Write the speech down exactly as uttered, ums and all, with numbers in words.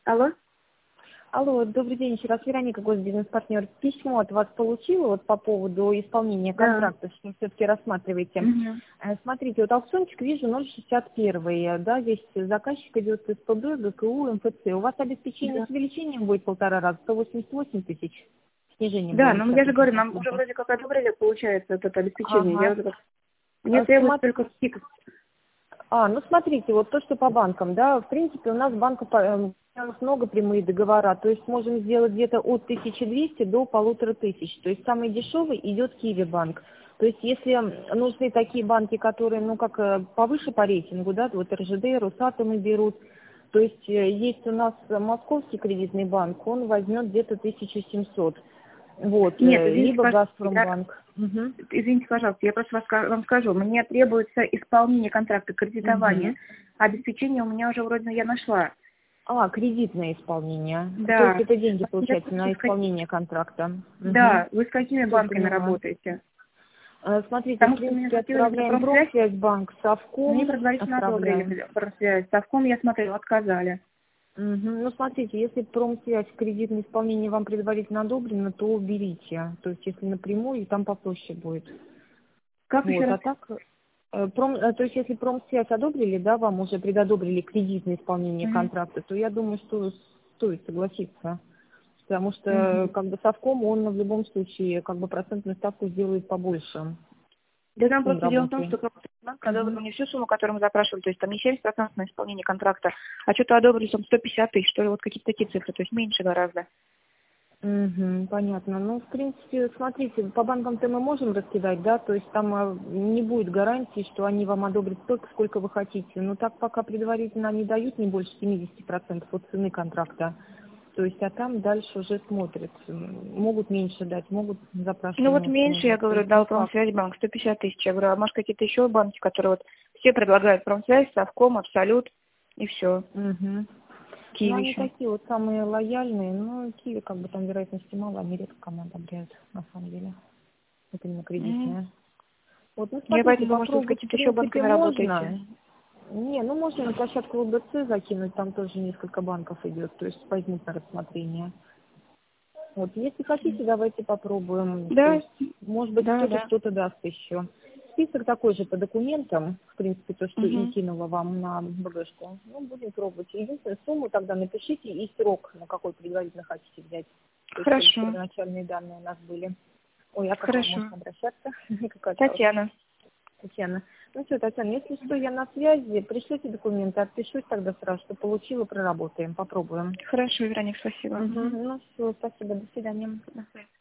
Алло. Алло, добрый день, еще раз Вероника, госбизнес-партнер. Письмо от вас получила вот по поводу исполнения Да. контракта, что все-таки рассматриваете. Мгм. Э, Смотрите, вот аукциончик вижу ноль шестьдесят один, да, здесь заказчик идет СПБ, ГКУ, МФЦ. У вас обеспечение Да. с увеличением будет полтора раза, сто восемьдесят восемь тысяч, снижение Да, было ну десять я же говорю, нам уже процентов. вроде как одобрили, получается, вот это обеспечение. Я Ага. вот это- Мне А, требуется сумма- только скидка. А, ну смотрите, вот то, что по банкам, да, в принципе, у нас банков э, у нас много прямые договора, то есть можем сделать где-то от тысячи двухсот до полутора тысяч. То есть самый дешевый идет Киви банк. То есть если нужны такие банки, которые, ну, как э, повыше по рейтингу, да, вот РЖД, Росатомы берут, то есть э, есть у нас Московский кредитный банк, он возьмет где-то тысячу семьсот. Вот, Нет, э, извините, либо пожалуйста, я- Газпромбанк. Мгм. извините, пожалуйста, я просто вас ска- вам скажу, мне требуется исполнение контракта, кредитование. Мгм. Обеспечение у меня уже вроде ну, я нашла. А, кредитное исполнение. То есть Да. это деньги, Я получается, на слушаю, с как- исполнение контракта. Угу. Да, вы с какими Все, банками поняла. работаете? Э, Смотрите, в Потому что меня принципе, хотели на отправляем промсвязь, Промсвязьбанк, мне Совком предварительно отправляем. одобрили промсвязь. Совком я смотрела, отказали. Мгм. Ну, смотрите, если промсвязь, кредитное исполнение вам предварительно одобрено, то берите. То есть, если напрямую, там попроще будет. Как еще Вот, раз? а так, э, пром, э, то есть, если промсвязь одобрили, да, вам уже предодобрили кредитное исполнение Мгм. контракта, то я думаю, что стоит согласиться. Потому что Мгм. как бы совком он в любом случае как бы процентную ставку сделает побольше Да там с ним просто дело в том, работы. что банк одобрил Мгм. не всю сумму, которую мы запрашивали, то есть там не семьдесят процентов на исполнение контракта, а что-то одобрили там сто пятьдесят тысяч, что ли, вот какие-то такие цифры, то есть меньше гораздо. Мгм, понятно. Ну, в принципе, смотрите, по банкам-то мы можем раскидать, да, то есть там а, не будет гарантии, что они вам одобрят столько, сколько вы хотите. Но так пока предварительно они дают не больше семидесяти процентов от цены контракта. То есть, а там дальше уже смотрят. М, Могут меньше дать, могут Ну вот запрашиваемую сумму меньше, я дать. То говорю, есть, не дал факт. Промсвязьбанк, сто пятьдесят тысяч. Я говорю, а может какие-то еще банки, которые вот все предлагают Промсвязь, Совком, Абсолют и все. Мгм. Ну, Киев они еще. такие вот самые лояльные, но Киви как бы там вероятности мало, они редко кому одобряют, на самом деле. Это именно М. кредитная. Вот, ну, Я смотрите, поэтому думаю, что вы с попробовать, в какими-то еще принципе, банками работаете. можно. Не, ну, можно на площадку ЛБЦ закинуть, там тоже несколько банков идет, то есть возьмут на рассмотрение. Вот, если хотите, давайте попробуем, то Да, есть, может быть, да, кто-то да. что-то даст еще. Список такой же по документам, в принципе, то, что и Угу. кинула вам на БГшку. Ну, будем пробовать. Единственную сумму тогда напишите и срок, на какой предварительно хотите взять. То есть, чтобы Хорошо, первоначальные данные у нас были. Ой, а как вам хорошо. можно обращаться? Как осталось? Татьяна. Татьяна. Ну что, Татьяна, если что, я на связи, пришлите документы, отпишусь тогда сразу, что получила, проработаем, попробуем. Хорошо, Вероника, спасибо. Угу. Мгм. Ну все, спасибо, до свидания. До свидания.